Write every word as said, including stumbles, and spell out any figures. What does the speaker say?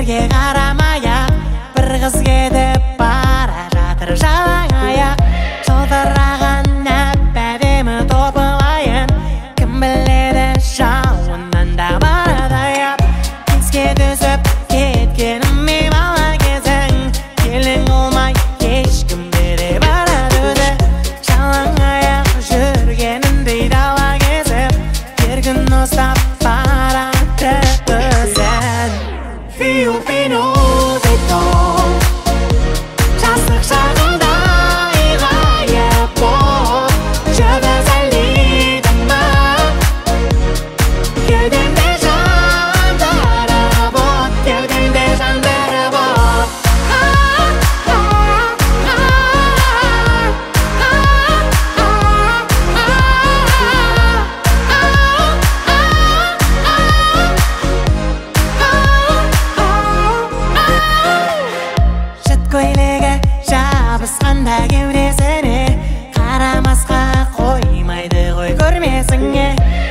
жерге қарамай-ақ бір қыз кетіп бара жатыр жалаң аяқ. Жылтыраған әп-әдемі топылайын, кім біледі жауыннан да барады аяп. Еске түсіп кеткеніме бала кезің, келін болмай ешкімге де барады өзі. Жалаң аяқ жүргеніндей дала кезіп, бір күн ұстап барады өзін. Фиу-фину-фиту, жастық шағында ғайып боп жұлдыз ілдейдің ба? Кеудемде жандырып от, кеудемде жандырып от. Жат көйлегі жабысқанда кеудесіне, қарамасқа қоймайды ғой көрмесіңе.